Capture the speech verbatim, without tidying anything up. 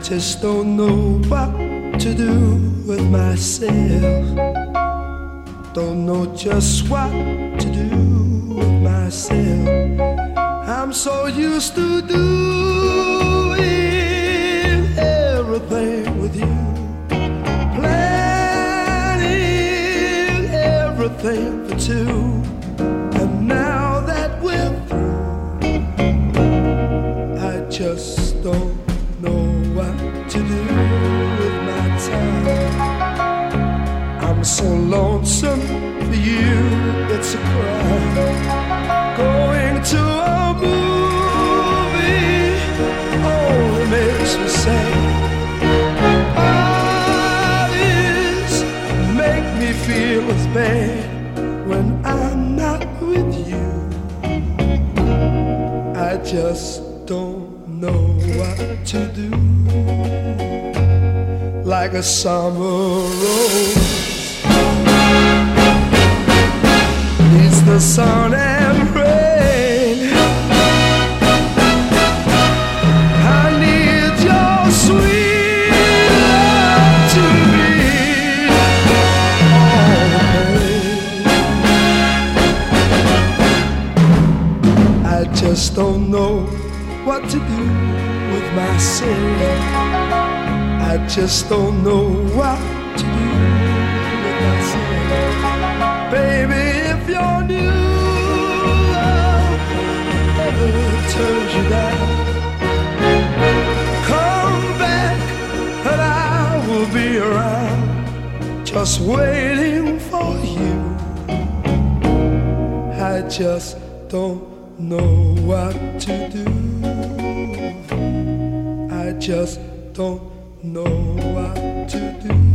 just don't know what to do with myself. Don't know just what to do with myself. I'm so used to doing everything with you, planning everything for two. And now that we're through, I just don't know what to do with my time. I'm so lonesome for you, it's a crime. Going to a movie only makes me sad. Parties make me feel as bad when I'm not with you. I just don't know what to do. Like a summer rose needs the sun and rain. I need your sweet love to be all the pain. I just don't know what to do with myself. I just don't know what to do with myself. Baby, if your new love ever turns you down, come back and I will be around, just waiting for you. I just don't know what to do. I just don't know what to do.